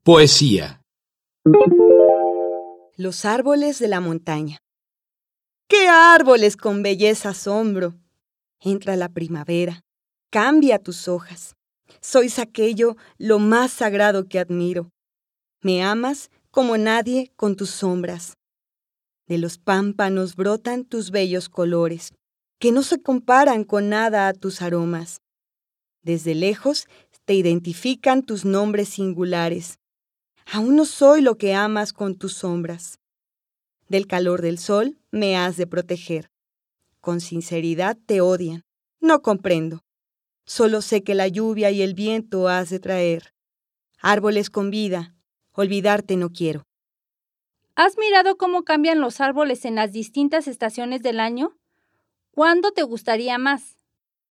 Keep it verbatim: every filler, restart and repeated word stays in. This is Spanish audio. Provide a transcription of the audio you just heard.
Poesía. Los árboles de la montaña. ¡Qué árboles con belleza asombro! Entra la primavera, cambia tus hojas. Sois aquello lo más sagrado que admiro. Me amas como nadie con tus sombras. De los pámpanos brotan tus bellos colores, que no se comparan con nada a tus aromas. Desde lejos te identifican tus nombres singulares. Aún no soy lo que amas con tus sombras. Del calor del sol me has de proteger. Con sinceridad te odian. No comprendo. Solo sé que la lluvia y el viento has de traer. Árboles con vida, olvidarte no quiero. ¿Has mirado cómo cambian los árboles en las distintas estaciones del año? ¿Cuándo te gustaría más?